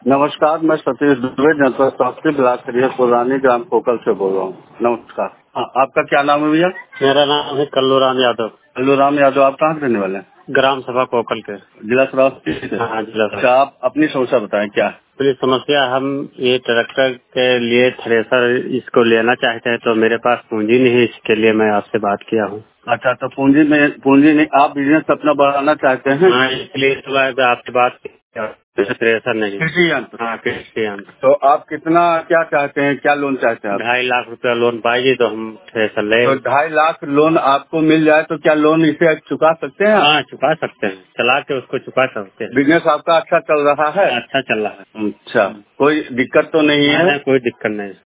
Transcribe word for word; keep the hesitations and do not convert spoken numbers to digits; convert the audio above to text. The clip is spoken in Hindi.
नमस्कार, मैं सतीश दुबे, जनपद स्वास्थ्य ब्लॉक खरिया पुरानी ग्राम कोकल से बोल रहा हूँ। नमस्कार। हाँ, आपका क्या नाम है भैया? मेरा नाम है कल्लूराम यादव। कल्लूराम यादव, आप कहाँ से रहने वाले हैं? ग्राम सभा कोकल के। जिला श्रावस्ती से? हाँ, जिला अच्छा, सभा। आप अपनी समस्या बताएं क्या? मेरी समस्या, हम ये ट्रैक्टर के लिए थ्रेसर इसको लेना चाहते हैं, तो मेरे पास पूंजी नहीं है, इसके लिए मैं आपसे बात किया हूँ। अच्छा, तो पूंजी में पूंजी नहीं, आप बिजनेस अपना बढ़ाना चाहते हैं? हाँ, इसलिए तो मैं आपसे बात की, थ्रेसर नहीं। कृषि यंत्र? हाँ, कृषि यंत्र। तो आप कितना क्या चाहते हैं, क्या लोन चाहते हैं आप? ढाई लाख रुपया लोन पाएगी तो हम थ्रेसर ले। तो ढाई लाख लोन आपको मिल जाए तो क्या लोन इसे चुका सकते हैं? हाँ, चुका सकते हैं, चला के उसको चुका सकते हैं। बिजनेस आपका अच्छा चल रहा है? अच्छा चल रहा है। अच्छा, कोई दिक्कत तो नहीं है? कोई दिक्कत नहीं।